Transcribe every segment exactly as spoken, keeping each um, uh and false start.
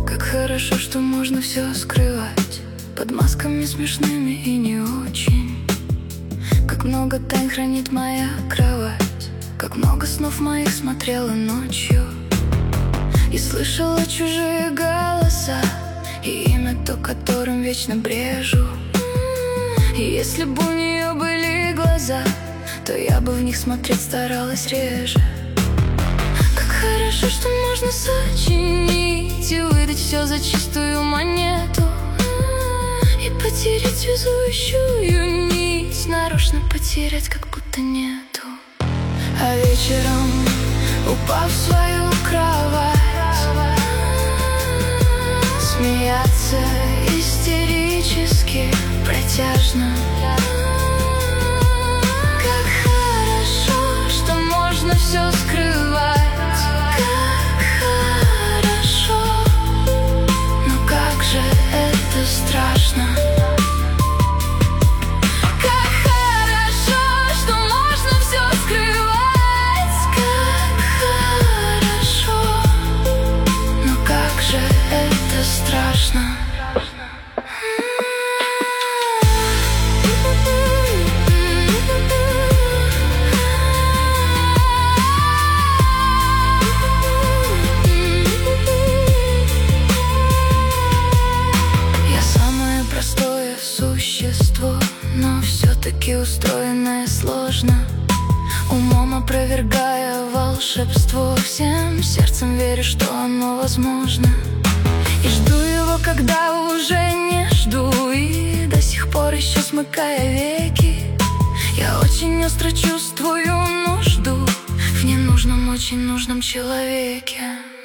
Как хорошо, что можно все скрывать под масками смешными и не очень. Как много тайн хранит моя кровать, как много снов моих смотрела ночью и слышала чужие голоса, и имя то, которым вечно брежу. И если бы у нее были глаза, то я бы в них смотреть старалась реже. Как хорошо, что можно сочинить и выдать все за чистую монету, и потерять связующую нить, нарочно потерять, как будто нету. А вечером, упав в свою кровать, смеяться истерически, протяжно. Как хорошо, что можно все скрывать. Как хорошо, но как же это страшно. Как хорошо, что можно все скрывать. Как хорошо, но как же это страшно. Но все-таки устроенное сложно, умом опровергая волшебство. Всем сердцем верю, что оно возможно, и жду его, когда уже не жду. И до сих пор еще смыкая веки, я очень остро чувствую нужду в ненужном, очень нужном человеке.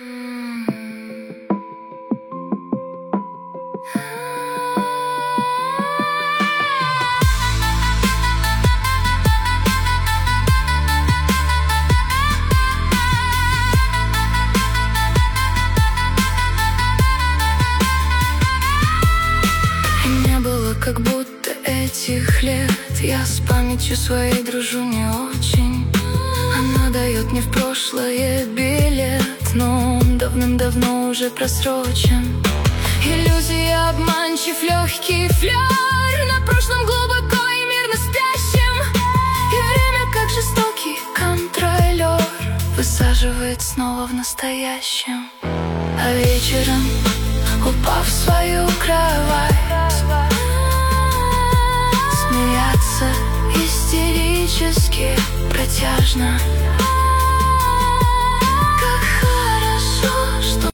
Как будто этих лет я с памятью своей дружу не очень. Она дает мне в прошлое билет, но он давным-давно уже просрочен. Иллюзия, обманчив легкий флёр на прошлом глубоко и мирно спящем. И время, как жестокий контролер, высаживает снова в настоящем. А вечером, упав в свою кровать, смеяться истерически, протяжно.